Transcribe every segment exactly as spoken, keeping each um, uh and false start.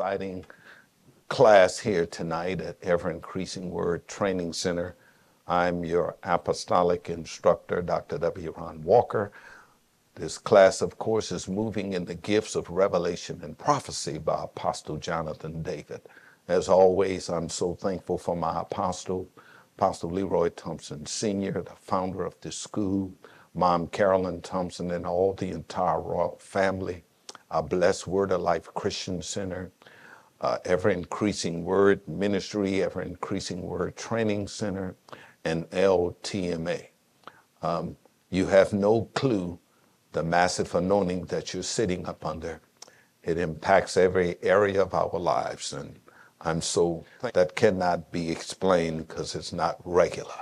exciting class here tonight at Ever Increasing Word Training Center. I'm your apostolic instructor, Doctor W. Ron Walker. This class, of course, is moving in the gifts of revelation and prophecy by Apostle Jonathan David. As always, I'm so thankful for my apostle, Apostle Leroy Thompson Senior, the founder of this school, Mom Carolyn Thompson, and all the entire royal family. I bless Word of Life Christian Center, uh, Ever Increasing Word Ministry, Ever Increasing Word Training Center, and L T M A. Um, you have no clue the massive anointing that you're sitting up under. It impacts every area of our lives, and I'm so that cannot be explained because it's not regular.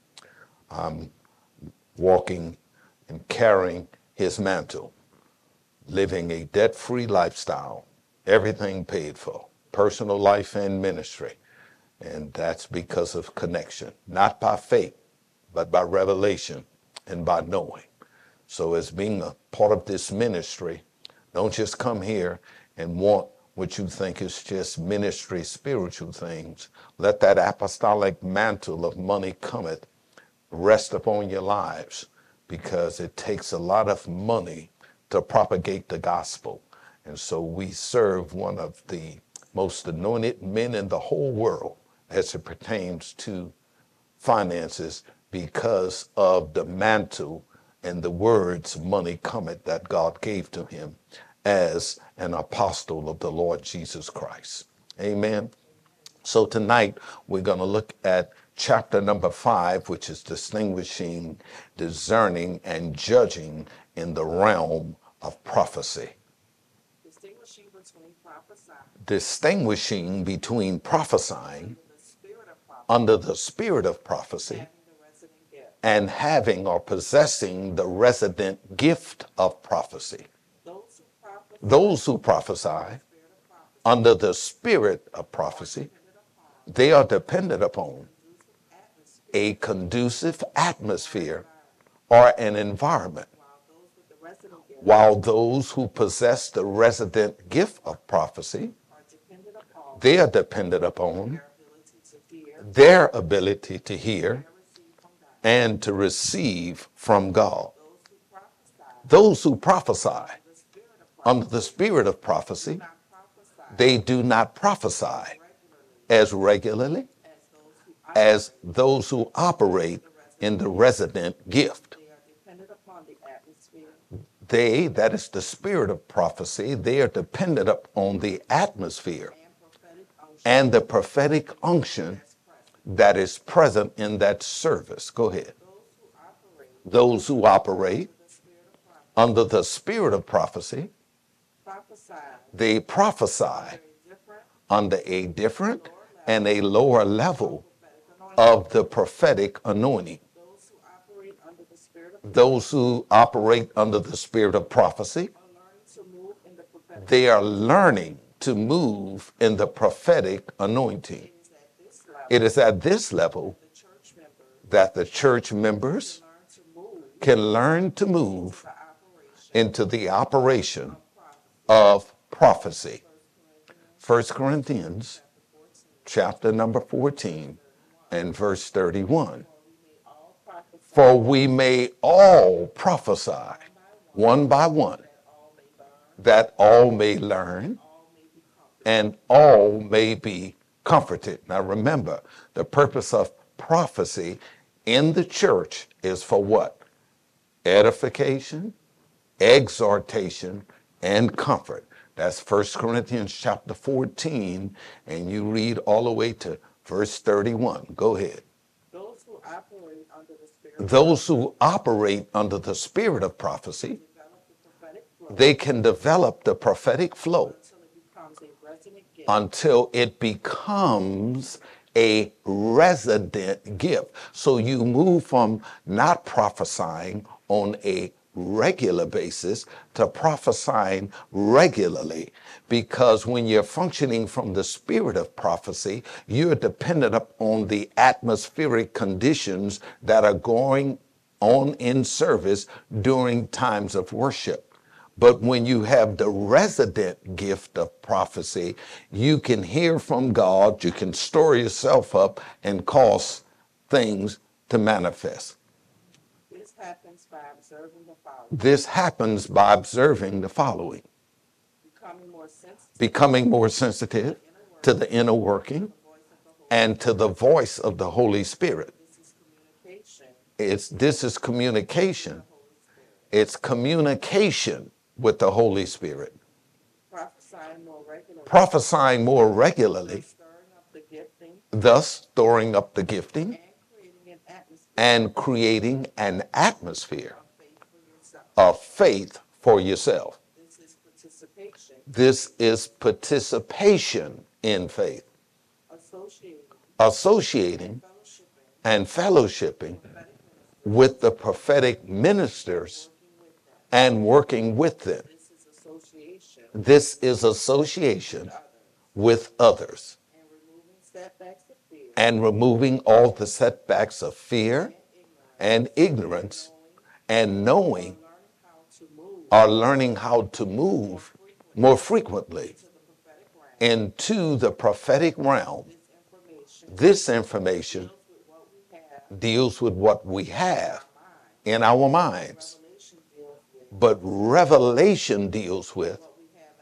I'm walking and carrying his mantle, living a debt-free lifestyle, everything paid for, personal life and ministry. And that's because of connection, not by faith, but by revelation and by knowing. So as being a part of this ministry, don't just come here and want what you think is just ministry, spiritual things. Let that apostolic mantle of money cometh rest upon your lives, because it takes a lot of money to propagate the gospel. And so we serve one of the most anointed men in the whole world as it pertains to finances because of the mantle and the words money cometh that God gave to him as an apostle of the Lord Jesus Christ. Amen. So tonight we're going to look at chapter number five, which is distinguishing, discerning, and judging in the realm of prophecy. Distinguishing between prophesying, Distinguishing between prophesying the spirit of prophecy, under the spirit of prophecy having the resident gift. and having or possessing the resident gift of prophecy. Those who prophesy, Those who prophesy spirit of prophecy, under the spirit of prophecy, depended upon they are dependent upon atmosphere, a conducive atmosphere or an environment, while those with the resident gift while those who possess the resident gift of prophecy, are dependent upon they are dependent upon their ability to hear their ability to hear and receive from God. and to receive from God. Those who prophesy, Those who prophesy the spirit of under prophecy, the spirit of prophecy, do not prophesy they do not prophesy regularly as regularly as those who as those who operate in the resident gift. They are dependent upon the atmosphere They, that is the spirit of prophecy, they are dependent upon the atmosphere and prophetic and the prophetic unction unction that's present. that is present in that service. Go ahead. Those who operate Those who operate the spirit of prophecy under the spirit of prophecy, prophesy they prophesy very different under a different and a lower level prophetic anointing. of the prophetic anointing. Those who operate under the spirit of Those who operate under the spirit of prophecy, are learning to move in the prophetic. they are learning to move in the prophetic anointing. It is at this level It is at this level the church members that the church members learn to move can learn to move the operation into the operation prophecy. of prophecy. First Corinthians chapter number fourteen and verse thirty-one. For we may all prophesy, For we may all prophesy one by one, that all that all may may learn, learn all may be comforted. and all may be comforted. Now remember, the purpose of prophecy in the church is for what? Edification, exhortation, and comfort. That's First Corinthians chapter fourteen, and you read all the way to verse thirty-one. Go ahead. Those who operate under the spirit of Those who operate under the spirit of prophecy, develop the prophetic flow they can develop the prophetic flow until it becomes a until it becomes a resident resident gift. gift. So you move from not prophesying on a regular basis to prophesying regularly, because when you're functioning from the spirit of prophecy, you're dependent upon the atmospheric conditions that are going on in service during times of worship. But when you have the resident gift of prophecy, you can hear from God, you can store yourself up and cause things to manifest. This happens by observing the following. This happens by observing the following. Becoming more sensitive. Becoming more sensitive to the inner working and to the voice of the Holy Spirit. This is communication. It's, this is communication. It's communication with the Holy Spirit. Prophesying more regularly. Prophesying more regularly, Stirring up the gifting thus storing up the gifting and creating an atmosphere and creating an atmosphere of faith for yourself. of faith for yourself. This is participation. This is participation in faith, Associating. associating Fellowshipping. and fellowshipping Prophetic ministry. with the prophetic ministers Working with them. and working with them. This is association. This is association Others. with others And removing setbacks of fear. and removing all the setbacks of fear And ignorance. and ignorance and knowing Learning how to move. are learning how to move more frequently To the prophetic realm. into the prophetic realm. This information This information deals with what we have deals with what we have in in our minds, Revelation deals with but revelation deals with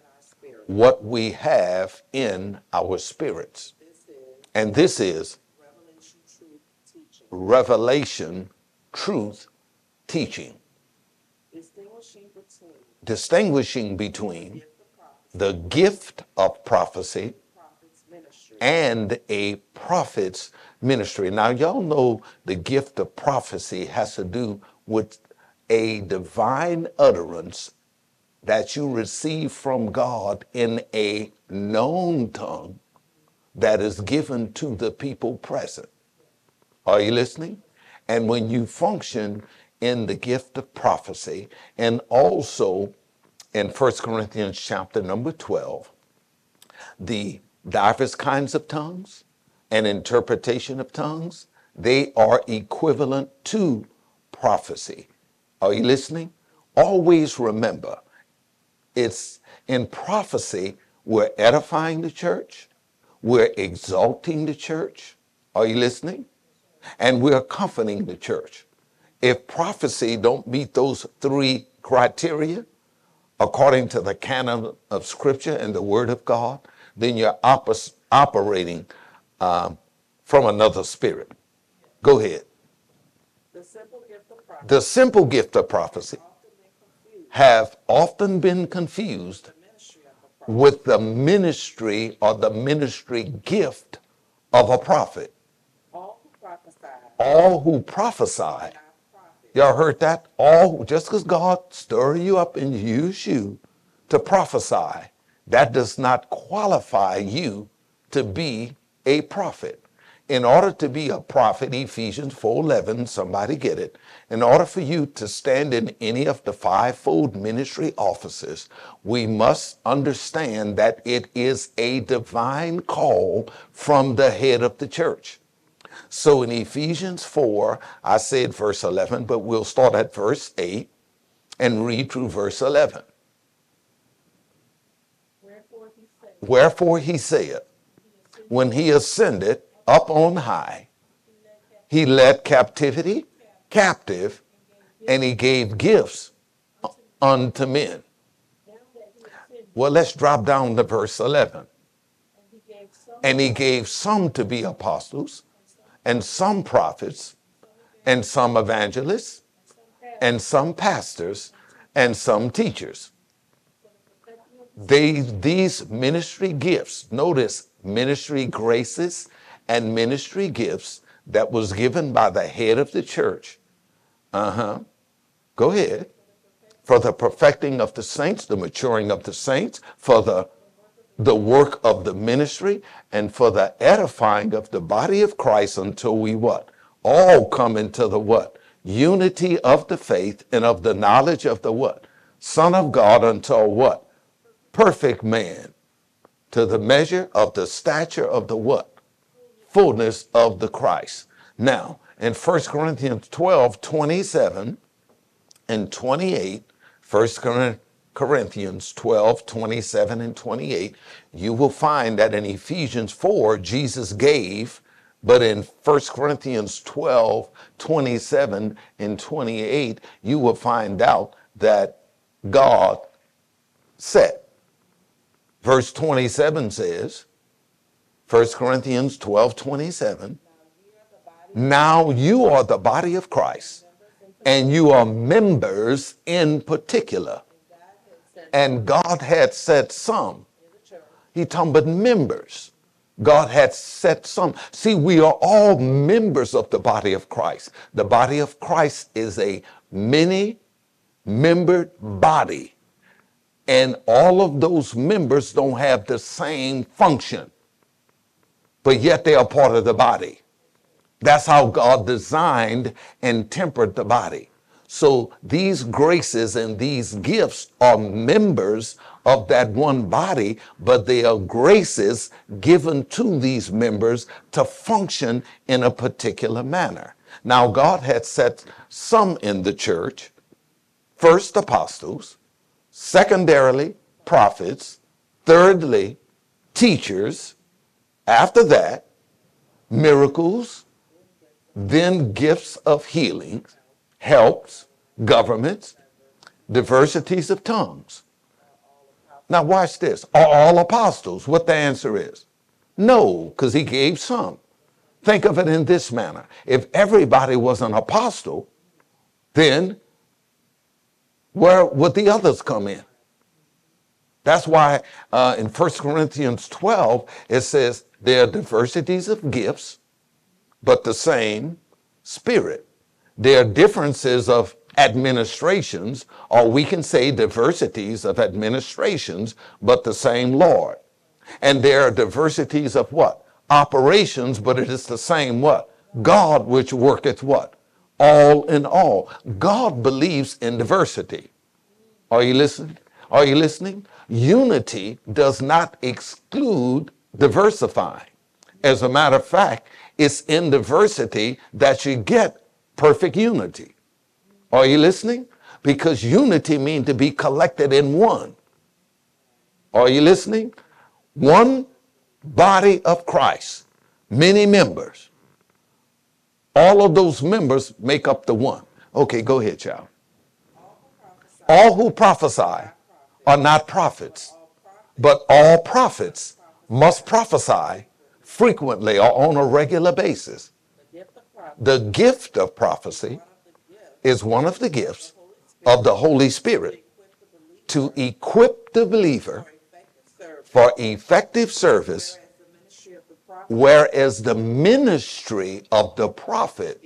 what we have in our spirit. what we have in our spirits. This is And this is revelation truth teaching. revelation truth teaching, Distinguishing between distinguishing between gift of prophecy, the gift of prophecy prophet's ministry, and a prophet's ministry. Now, y'all know the gift of prophecy has to do with a divine utterance that you receive from God in a known tongue that is given to the people present. Are you listening? And when you function in the gift of prophecy, and also in First Corinthians chapter number twelve, the diverse kinds of tongues and interpretation of tongues, they are equivalent to prophecy. Are you listening? Always remember, it's in prophecy, we're edifying the church, we're exalting the church. Are you listening? And we're comforting the church. If prophecy don't meet those three criteria, according to the canon of Scripture and the Word of God, then you're oppos- operating um, from another spirit. Go ahead. the simple gift of prophecy, The simple gift of prophecy often been confused have often been confused with the ministry of the prophet. with the ministry or the ministry gift of a prophet. All who prophesy All who prophesy, are not prophets. y'all heard that? All, just because God stir you up and use you to prophesy, that does not qualify you to be a prophet. In order to be a prophet, Ephesians four eleven, somebody get it, in order for you to stand in any of the fivefold ministry offices, we must understand that it is a divine call from the head of the church. So in Ephesians four, I said verse eleven, but we'll start at verse eight and read through verse eleven. Wherefore he said, Wherefore he said, when he ascended up on high, he led captivity captive, and he gave gifts unto men. now that he ascended, Well, let's drop down to verse eleven. and he gave some And he gave some to be apostles, and some prophets, and some evangelists, and some pastors, and some teachers. They, these ministry gifts, notice ministry graces and ministry gifts that was given by the head of the church. Uh-huh. Go ahead. For the perfecting of the saints, the maturing of the saints, for the the work of the ministry, and for the edifying of the body of Christ until we what? All come into the what? Unity of the faith and of the knowledge of the what? Son of God until what? Perfect man, to the measure of the stature of the what? Fullness of the Christ. Now, in First Corinthians twelve, twenty-seven and twenty-eight, First Corinthians twelve, twenty-seven and twenty-eight, you will find that in Ephesians four, Jesus gave, but in First Corinthians twelve, twenty-seven and twenty-eight, you will find out that God said. Verse twenty-seven says, First Corinthians twelve, twenty-seven, now you are the body of Christ, and you are members in particular. And God had set some. He talking about members. God had set some. See, we are all members of the body of Christ. The body of Christ is a many-membered body. And all of those members don't have the same function, but yet they are part of the body. That's how God designed and tempered the body. So these graces and these gifts are members of that one body, but they are graces given to these members to function in a particular manner. Now, God had set some in the church, first apostles, secondarily prophets, thirdly teachers, after that miracles, then gifts of healing, helps, governments, diversities of tongues. Now watch this. Are all apostles? What the answer is? No, because he gave some. Think of it in this manner. If everybody was an apostle, then where would the others come in? That's why uh, in First Corinthians twelve, it says there are diversities of gifts, but the same Spirit. There are differences of administrations, or we can say diversities of administrations, but the same Lord. And there are diversities of what? Operations, but it is the same what? God which worketh what? All in all. God believes in diversity. Are you listening? Are you listening? Unity does not exclude diversifying. As a matter of fact, it's in diversity that you get perfect unity. Are you listening? Because unity means to be collected in one. Are you listening? One body of Christ, many members. All of those members make up the one. Okay, go ahead, child. All who prophesy are not prophets, but all prophets must prophesy frequently or on a regular basis. The gift of prophecy is one of the gifts of the Holy Spirit to equip the believer for effective service, whereas the ministry of the prophet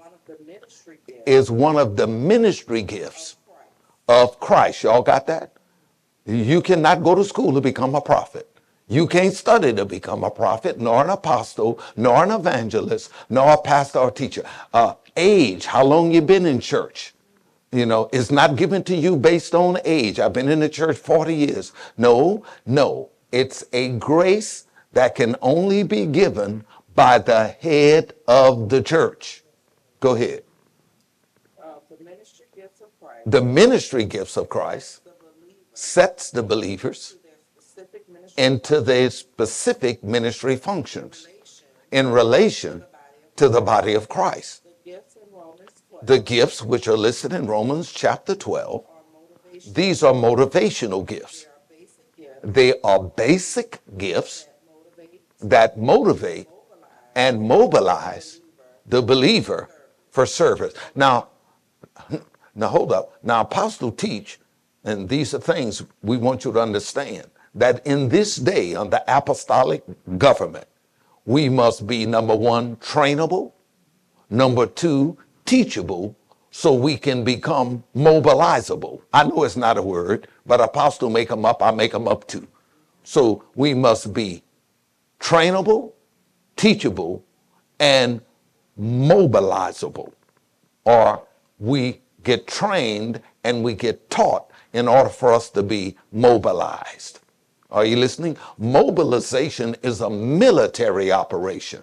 is one of the ministry gifts of Christ. Y'all got that? You cannot go to school to become a prophet. You can't study to become a prophet, nor an apostle, nor an evangelist, nor a pastor or teacher. Uh, age, how long you been in church, you know, is not given to you based on age. I've been in the church forty years. No, no. It's a grace that can only be given by the head of the church. Go ahead. Uh, the ministry gifts of Christ. The ministry gifts of Christ sets the believers into their specific ministry functions in relation to the body of Christ. The gifts which are listed in Romans chapter twelve, these are motivational gifts. They are basic gifts that motivate and mobilize the believer for service. Now, now hold up. Now, apostle teach, and these are things we want you to understand, that in this day under apostolic government, we must be, number one, trainable, number two, teachable, so we can become mobilizable. I know it's not a word, but apostle make them up, I make them up too. So we must be trainable, teachable, and mobilizable, or we get trained and we get taught in order for us to be mobilized. Are you listening? Mobilization is a military operation.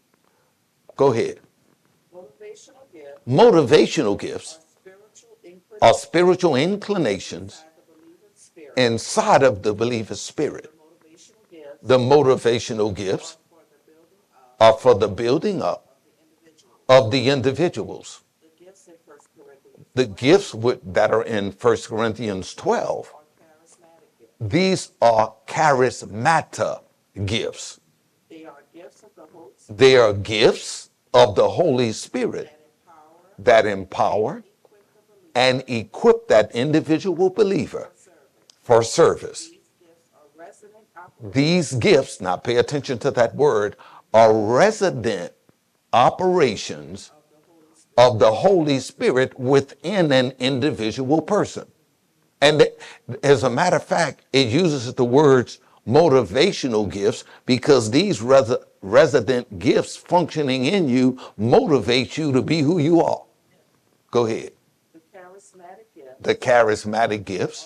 Go ahead. Motivational gifts, Motivational gifts spiritual are spiritual inclinations spirit. inside of the believer's spirit. The The motivational motivational gifts gifts are for the building up are for the building up of the individual. of the individuals. The gifts in First Corinthians The gifts with, that are in First Corinthians twelve, are charismatic gifts. these are charismata gifts. They are gifts of the Holy Spirit They are gifts of the Holy Spirit that empower, that empower equip the believer and equip that individual believer for for service. service. These gifts are resident operations These gifts, now pay attention to that word, are resident operations of the Holy Spirit of the Holy Spirit within an individual person. And as a matter of fact, it uses the words motivational gifts because these res- resident gifts functioning in you motivate you to be who you are. Go ahead. The charismatic gifts The charismatic gifts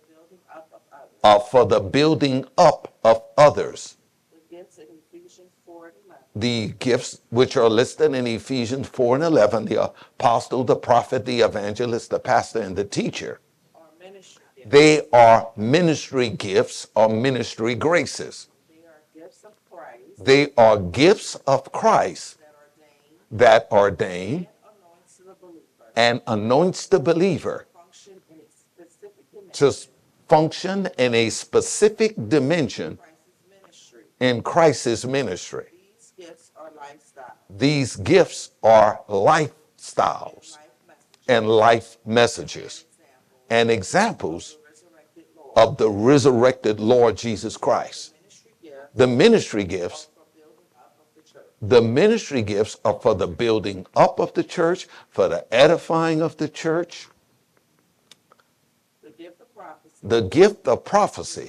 are for the building up of others. are for the building up of others. The gifts in Ephesians four and eleven The gifts which are listed in Ephesians four and eleven, the apostle, the prophet, the evangelist, the pastor, and the teacher, are ministry gifts. they are ministry gifts or ministry graces. They are gifts of Christ They are gifts of Christ that ordain that ordain anoints the believer and anoints the believer function in a specific dimension. to function in a specific dimension Christ's ministry. in Christ's ministry. These gifts are lifestyle, These gifts are lifestyles life messages, and life messages examples and examples of the resurrected Lord. of the resurrected Lord Jesus Christ. Ministry gifts The ministry gifts, for building up of the church. the ministry gifts are for the building up of the church, for the edifying of the church. The gift of prophecy The gift of prophecy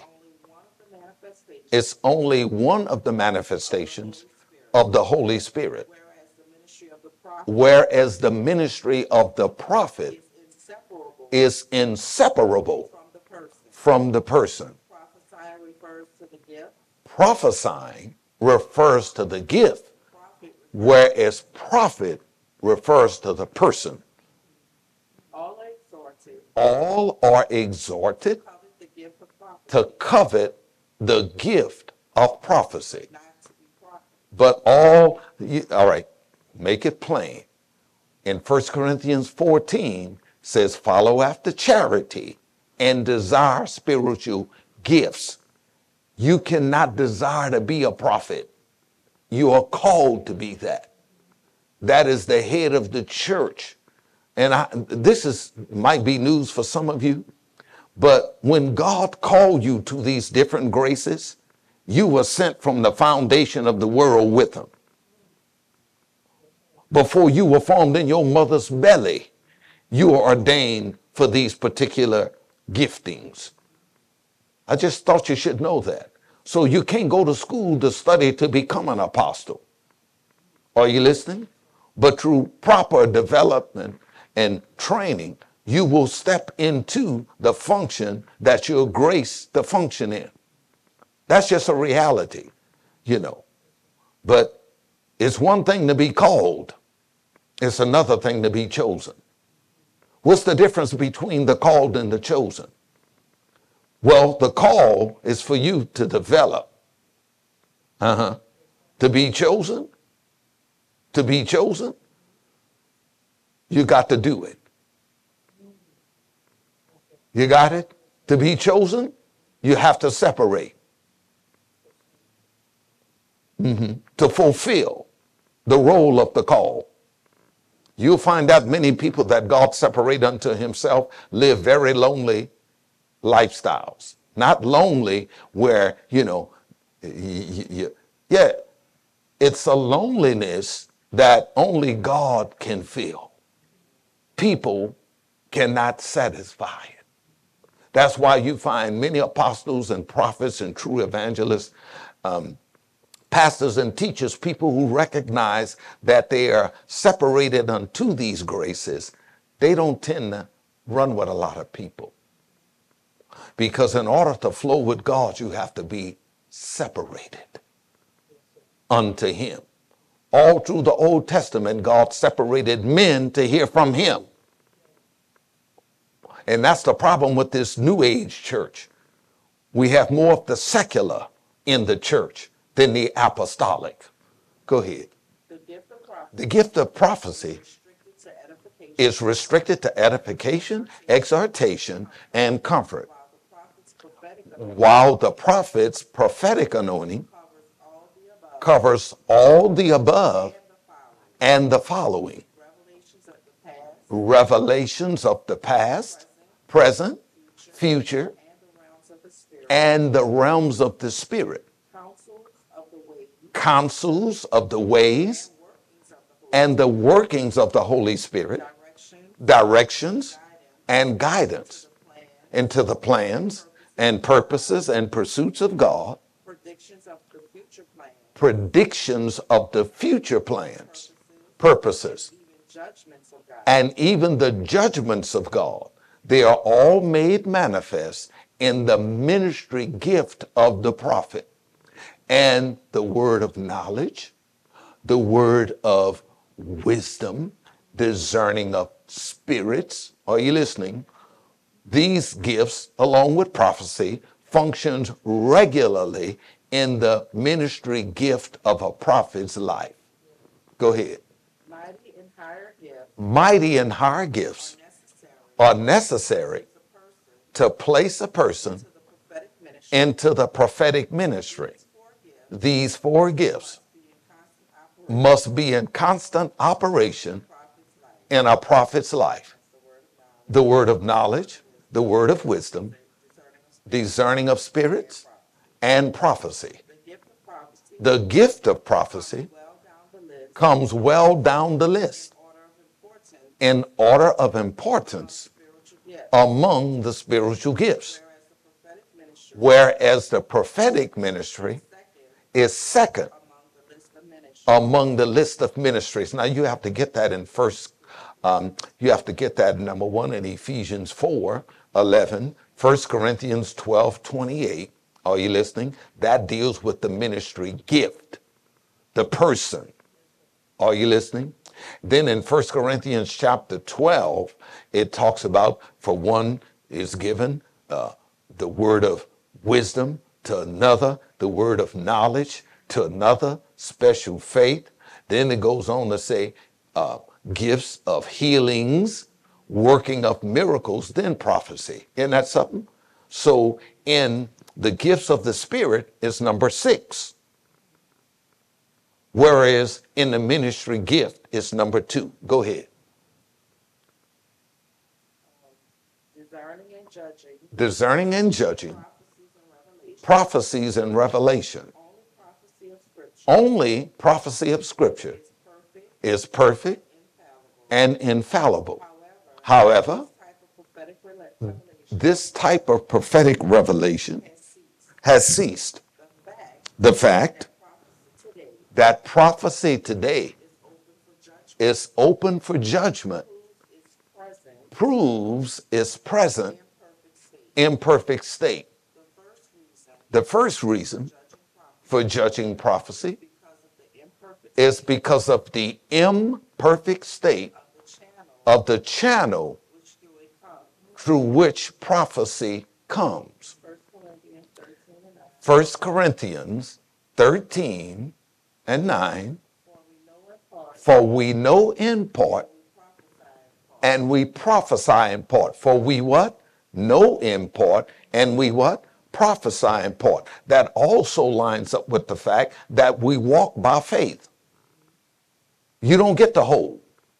is only one of the manifestations is only one of the manifestations of the Holy Spirit, whereas the ministry of the prophet whereas the ministry of the prophet is inseparable is inseparable from the person. from the person. Prophesying refers to the gift. Prophesying refers to the gift, Prophet, whereas prophet refers to the person. all are exhorted, All are exhorted covet the gift of prophecy, to covet the gift of prophecy. not to be prophet. But all, you, all right, make it plain. In First Corinthians fourteen says, follow after charity and desire spiritual gifts. You cannot desire to be a prophet. You are called to be that. That is the head of the church. And I, this is might be news for some of you, but when God called you to these different graces, you were sent from the foundation of the world with him. Before you were formed in your mother's belly, you were ordained for these particular giftings. I just thought you should know that. So you can't go to school to study to become an apostle. Are you listening? But through proper development and training, you will step into the function that you're graced to function in. That's just a reality, you know. But it's one thing to be called. It's another thing to be chosen. What's the difference between the called and the chosen? Well, the call is for you to develop. Uh-huh. To be chosen, to be chosen, you got to do it. You got it? To be chosen, you have to separate. Mm-hmm. To fulfill the role of the call. You'll find out many people that God separate unto himself live very lonely lifestyles. Not lonely where, you know, y- y- yeah, it's a loneliness that only God can fill. People cannot satisfy it. That's why you find many apostles and prophets and true evangelists, um, pastors and teachers, people who recognize that they are separated unto these graces. They don't tend to run with a lot of people. Because in order to flow with God, you have to be separated unto him. All through the Old Testament, God separated men to hear from him. And that's the problem with this New Age church. We have more of the secular in the church than the apostolic. Go ahead. The gift of prophecy The gift of prophecy restricted to edification, is restricted to edification, exhortation, and comfort, while the prophet's prophetic anointing while the prophet's prophetic anointing covers all the above covers all the above and the and following. the following: Revelations of the past, revelations of the past, present, future, and the realms of the spirit, and the realms of the spirit, counsels of the ways, counsels of the ways, and and workings of the Holy the workings of the Holy Spirit, direction, directions, and guidance plan, into the plans and purposes and pursuits of God, predictions of the future plan, predictions of the future plans, purposes, even judgments of God. and even the judgments of God. They are all made manifest in the ministry gift of the prophet and the word of knowledge, the word of wisdom, discerning of spirits. Are you listening? These gifts, along with prophecy, functions regularly in the ministry gift of a prophet's life. Go ahead. Mighty and higher gifts Mighty and higher gifts necessary are necessary to person to place a person to the prophetic ministry. into the prophetic ministry. Four gifts These four gifts be in constant operation must be in constant operation in the prophet's life. in a prophet's life: The word of knowledge, the word of knowledge, the word of wisdom, discerning discerning of of spirits, and prophecy. the gift of prophecy, The gift of prophecy well down the list, comes well down the list order of importance, in order of importance spiritual gifts. among the spiritual gifts, Whereas the prophetic ministry whereas the prophetic ministry second is second among the list of ministries. among the list of ministries. Now you have to get that in first, um, you have to get that number one in Ephesians four eleven, First Corinthians twelve twenty-eight. Are you listening? That deals with the ministry gift, the person. Are you listening? Then in First Corinthians chapter twelve, it talks about, for one is given uh, the word of wisdom, to another the word of knowledge, to another special faith. Then it goes on to say uh, gifts of healings, working of miracles, then prophecy. Isn't that something? So in the gifts of the Spirit is number six, whereas in the ministry gift it's number two. Go ahead. Discerning and judging, Discerning and judging, prophecies and revelation. prophecies and revelation. Only prophecy of Scripture Only prophecy of Scripture is is perfect, perfect infallible. and infallible. However, However, this type of prophetic revelation this type of prophetic revelation has ceased. has ceased. The fact The fact that prophecy today that prophecy today is open for judgment, is open for judgment proves its present proves its present imperfect state. imperfect state. The first reason The first reason judging prophecy for judging prophecy is because of the imperfect is state because of the imperfect state of the channel of the channel which through it comes. through which prophecy comes. First Corinthians thirteen and First Corinthians thirteen and nine. nine. For we know in part, For we know in part, and we prophesy in part. and we prophesy in part. For we what? Know in part, and we what? Prophesy in part. That also lines up with the fact that we walk by faith. You don't get the whole.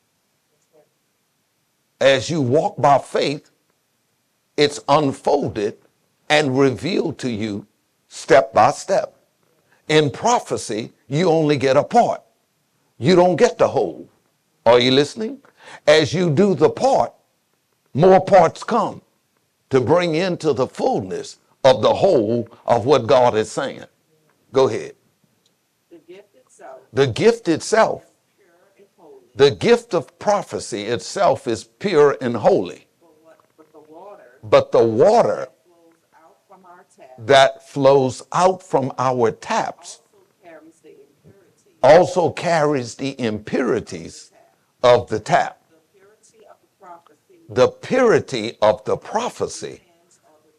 As you walk by faith, it's unfolded and revealed to you step by step. In prophecy, you only get a part. You don't get the whole. Are you listening? As you do the part, more parts come to bring into the fullness of the whole of what God is saying. Go ahead. the gift itself, The gift itself, pure and holy, the gift of prophecy itself is pure and holy. but, what, but the water But the water flows out from our tap that flows out from our taps also carries the impurity also carries the impurities of the tap. the purity of the prophecy The purity of the prophecy depends on the degree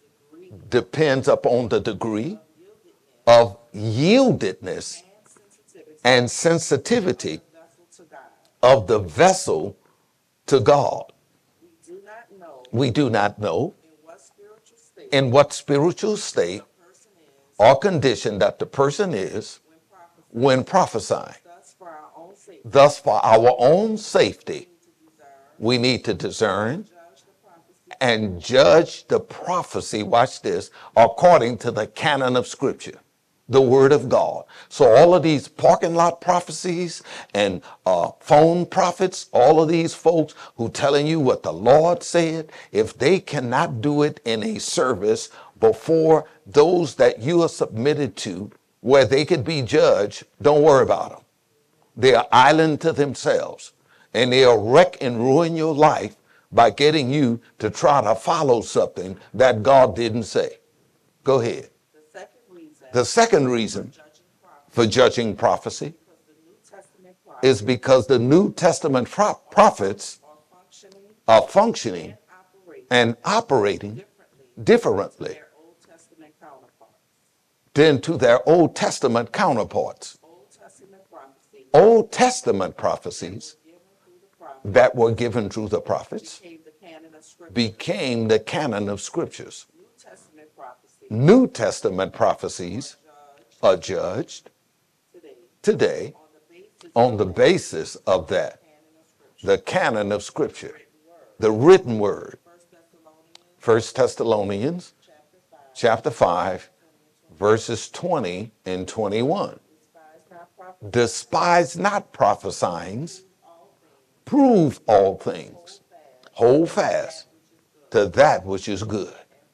depends upon the degree of yieldedness and sensitivity of the vessel to God. We do not know in what spiritual state or condition that the person is when prophesying. Thus, for our own safety, we need to discern and judge the prophecy, watch this, according to the canon of Scripture, the Word of God. So all of these parking lot prophecies and uh, phone prophets, all of these folks who telling you what the Lord said, if they cannot do it in a service before those that you are submitted to, where they could be judged, don't worry about them. They are island to themselves, and they'll wreck and ruin your life by getting you to try to follow something that God didn't say. Go ahead. The second reason, The second reason for judging prophecy for judging prophecy is is because the New Testament pro- prophets are functioning are functioning and operating and operating differently differently to their Old Testament counterparts. than to their Old Testament counterparts. Old Testament prophecy Old Testament prophecies given through the prophet that were given through the prophets became the canon of Scripture. became the canon of Scriptures. New Testament prophecy New Testament prophecies judged are judged today today on the basis on the basis of that, canon of Scripture. the canon of Scripture, the written word. First Thessalonians First Thessalonians chapter five, chapter five, verses twenty and twenty-one. despise not prophecy, Despise not prophesying, all things, prove all things, fast, hold fast to that which is good.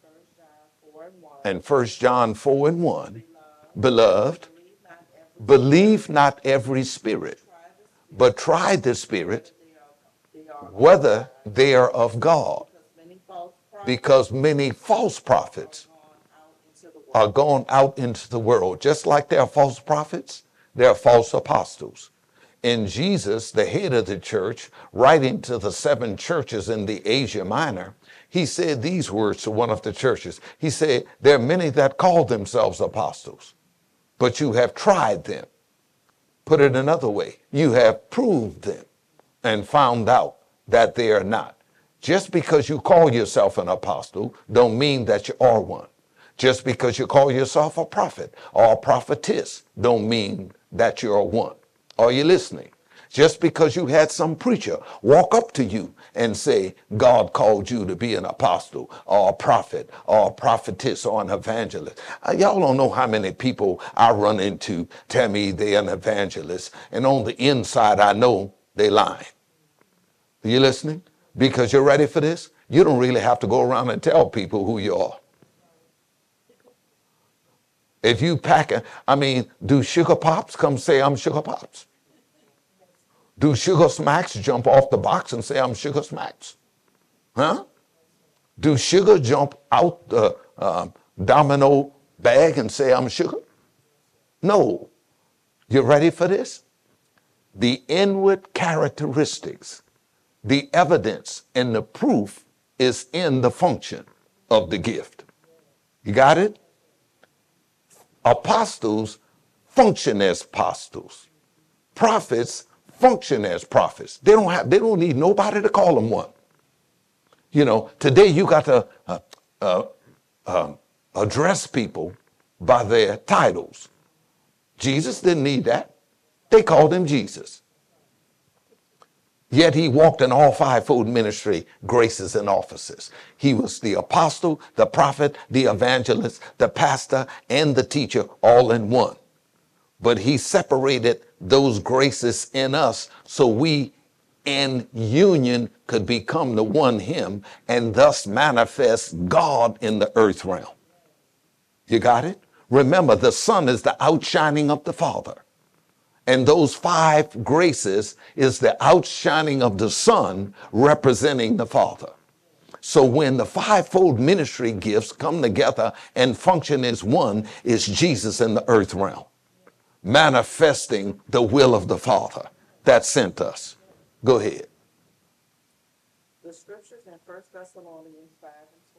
and First John four and one. And First John four and one, beloved, Believe not every believe not every spirit, but try the spirit they are, they are whether they are of God, because many false prophets because many false prophets gone out into the world. are going out into the world. Just like there are false prophets, there are false apostles. And Jesus, the head of the church, writing to the seven churches in the Asia Minor, he said these words to one of the churches. He said, there are many that call themselves apostles, but you have tried them. Put it another way, you have proved them and found out that they are not. Just because you call yourself an apostle don't mean that you are one. Just because you call yourself a prophet or a prophetess don't mean that you're one. Are you listening? Just because you had some preacher walk up to you and say, God called you to be an apostle or a prophet or a prophetess or an evangelist. Uh, y'all don't know how many people I run into tell me they're an evangelist, and on the inside I know they lying. Are you listening? Because you're ready for this? You don't really have to go around and tell people who you are. If you pack a, I mean, do Sugar Pops come say I'm Sugar Pops? Do Sugar Smacks jump off the box and say I'm Sugar Smacks? Huh? Do Sugar jump out the uh, domino bag and say I'm Sugar? No. You ready for this? The inward characteristics, the evidence and the proof is in the function of the gift. You got it? Apostles function as apostles. Prophets function as prophets. They don't have, they don't need nobody to call them one. You know, today you got to uh, uh, uh, address people by their titles. Jesus didn't need that. They called him Jesus. Yet he walked in all fivefold ministry graces and offices. He was the apostle, the prophet, the evangelist, the pastor, and the teacher all in one. But he separated those graces in us so we in union could become the one him and thus manifest God in the earth realm. You got it? Remember, the Son is the outshining of the Father. And those five graces is the outshining of the Son representing the Father. So when the fivefold ministry gifts come together and function as one, is Jesus in the earth realm, manifesting the will of the Father that sent us. Go ahead. The scriptures in First Thessalonians five and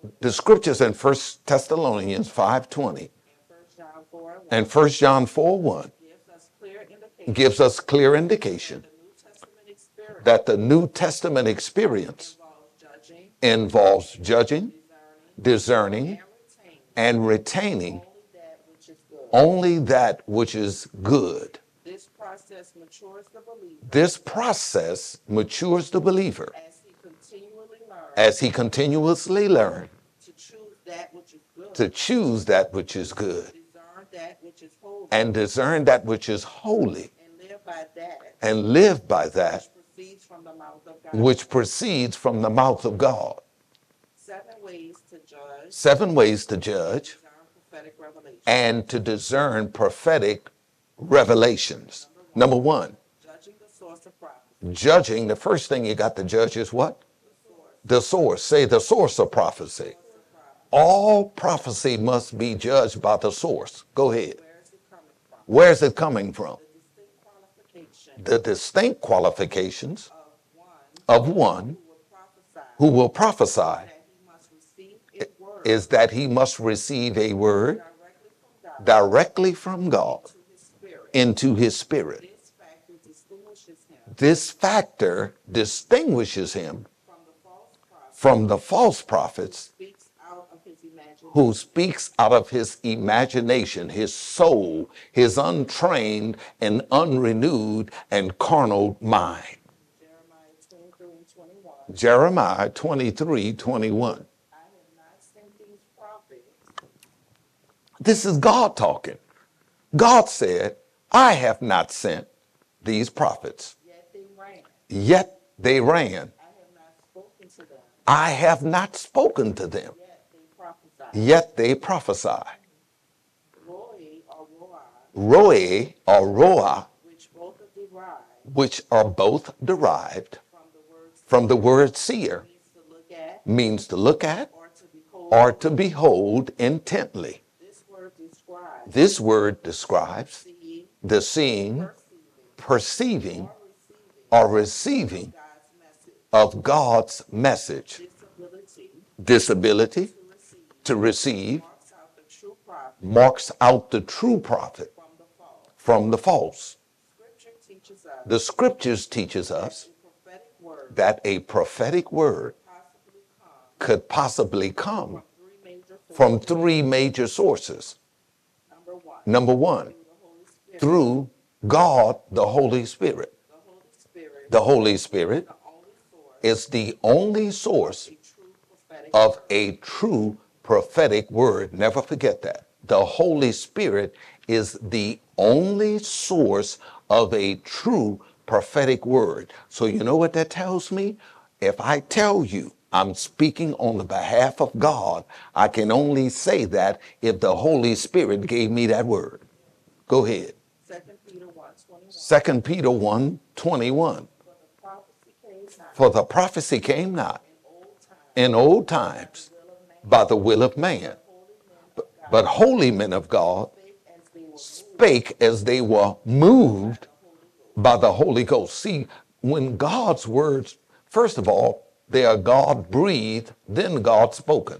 The scriptures in First Thessalonians five twenty and First John four and one and First John four one gives us clear indication gives us clear indication that the New Testament experience that the New Testament experience involves judging, involves judging, discerning, discerning, and retaining and retaining only that which is good. only that which is good. This process matures the believer This process matures the believer as he continually learns as he continuously learns to choose that which is good, to choose that which is good discern that which is holy, and discern that which is holy and live by that and live by that which proceeds from the mouth of God. which proceeds from the mouth of God. Seven ways to judge, Seven ways to judge discern prophetic revelation. and to discern prophetic revelations. Number one, Judging the source of prophecy. judging, the first thing you got to judge is what? The source. Say the source of prophecy. All prophecy must be judged by the source. Go ahead. Where is it coming from? Where is it coming from? The distinct qualification The distinct qualifications of one of one who will prophesy who will prophesy that he must receive his word is that he must receive a word directly from God directly from God to his spirit. into his spirit. This factor distinguishes him This factor distinguishes him from the false prophet from the false prophets speaks out of his imagination. who speaks out of his imagination, his soul, his untrained and unrenewed and carnal mind. Jeremiah twenty-three Jeremiah twenty-three twenty-one. twenty-one. I have not sent these prophets, This is God talking. God said, I have not sent these prophets, yet they ran. yet they ran. I have not spoken to them, I have not spoken to them, yet they prophesied. yet they prophesy. Roy or Roy, Roe or Roa, which both are derived which are both derived from the words from the word seer, means to look at means to look at or to behold. or to behold intently. This word describes This word describes seeing, the seeing, perceiving, perceiving, or or receiving God's message. of God's message. This ability This ability to receive to receive marks out the true prophet marks out the true prophet from the false. from the false. Scripture teaches us The scriptures teaches us a prophetic word that a prophetic word possibly comes could possibly come from three major from sources. three major sources. Number one, Number one, through the Holy Spirit. through God, the Holy Spirit. the Holy Spirit, The Holy Spirit the only source is the only source a true prophetic of word. a true prophetic word. Never forget that. The Holy Spirit is the only source of a true prophetic word. So you know what that tells me? If I tell you I'm speaking on the behalf of God, I can only say that if the Holy Spirit gave me that word. Go ahead. Second Peter one twenty-one. Second Peter one twenty-one. For the prophecy came not For the prophecy came not in old in old times times by the will of man, by the will of man, holy men of God but holy men of God spake as they were moved spake as they were moved by the Holy Ghost. See, when God's words, first of all, they are God breathed, then God spoken.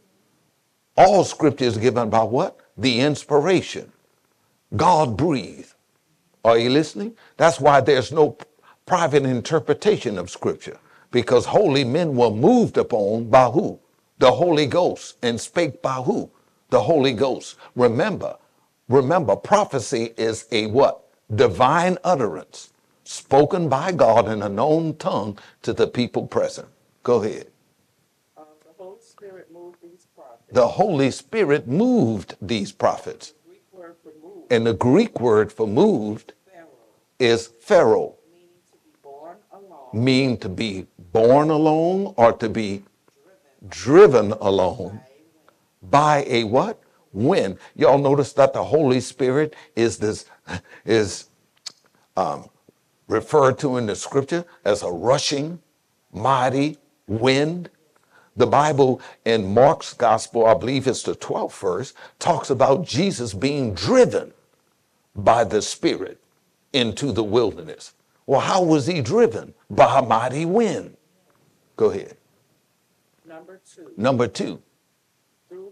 All scripture is given by what? The inspiration. God breathed. Are you listening? That's why there's no private interpretation of scripture, because holy men were moved upon by who? The Holy Ghost, and spake by who? The Holy Ghost. Remember, remember, prophecy is a what? Divine utterance spoken by God in a known tongue to the people present. Go ahead. Uh, the Holy Spirit moved these prophets. The Holy Spirit moved these prophets. The Greek word for move, And the Greek word for moved pharaoh, is pharaoh, meaning to be born alone, mean to be born alone or to be driven alone by a what? Wind. Y'all notice that the Holy Spirit is this is um, referred to in the scripture as a rushing, mighty wind. The Bible in Mark's gospel, I believe it's the twelfth verse, talks about Jesus being driven by the Spirit into the wilderness. Well, how was he driven? By a mighty wind. Go ahead. Number two, Number two,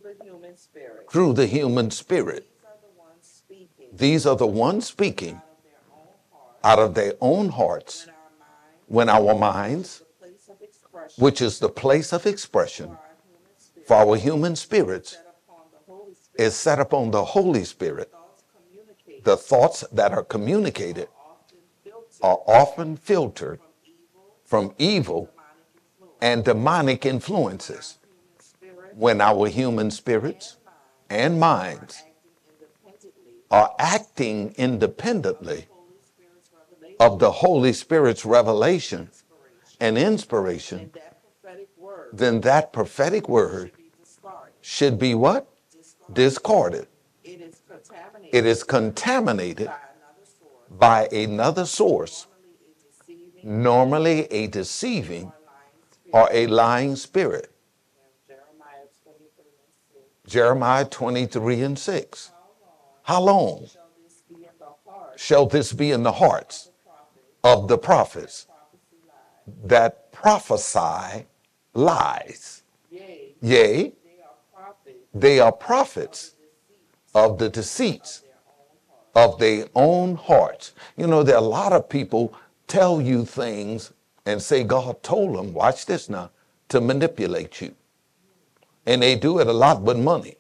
the human spirit. through the human spirit. These are the ones speaking These are the ones speaking out of their own heart. out of their own hearts When our mind, when our minds, the place of expression, which is the place of expression for our human spirit, for our human spirits, set upon the Holy Spirit, is set upon the Holy Spirit. thoughts communicated The thoughts that are communicated often filtered are often filtered from evil, from evil demonic influence. and demonic influences. Human spirit When our human spirits and minds acting independently are acting independently Holy Spirit's revelation, of the Holy Spirit's revelation inspiration, and inspiration, that prophetic word then that prophetic word should be discarded. should be what? Discarded. Discarded. It is contaminated It is contaminated by another source, by another source, normally a deceiving normally a deceiving or lying spirit. or a lying spirit. Jeremiah twenty-three and six. Jeremiah twenty-three and six. How long How long shall this be in the heart shall this be in the hearts of the prophet? of the prophets Prophecy lies. that prophesy lies? Yea, Yea, they are prophets they are prophets of the deceits of their own hearts. You know, there are a lot of people tell you things and say God told them, watch this now, to manipulate you. And they do it a lot with money.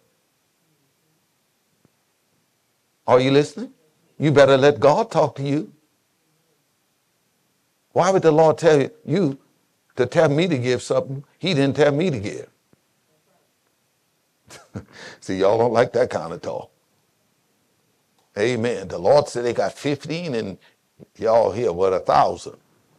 Are you listening? You better let God talk to you. Why would the Lord tell you, you to tell me to give something he didn't tell me to give? See, y'all don't like that kind of talk. Amen. The Lord said they got fifteen and y'all here with a thousand.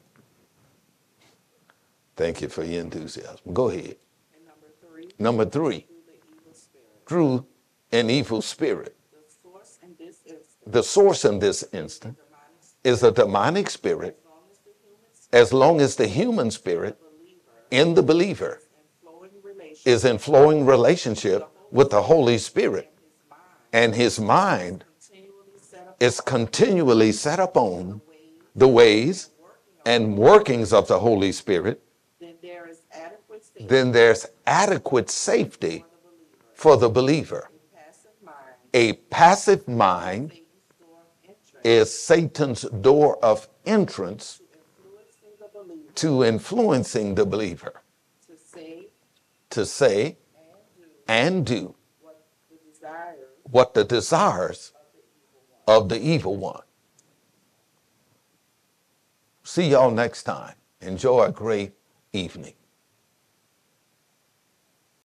Thank you for your enthusiasm. Go ahead. And number three, Number three, through the evil spirit. through an evil spirit. The source in this instance, The source in this instant demonic spirit, is a demonic spirit. as long as the human spirit, As long as the human spirit believer, in the believer and flowing relation is in flowing relationship with the Holy Spirit, in his mind, and his mind continually set up is continually set upon the ways and workings of the Holy Spirit, then there is adequate safety then there's adequate safety for the believer. for the believer. A passive mind, A passive mind Satan's door of entrance is Satan's door of entrance influencing the believer to influencing the believer to say to say and do and do what the desires what the desires of the evil one. See y'all next time. Enjoy a great evening.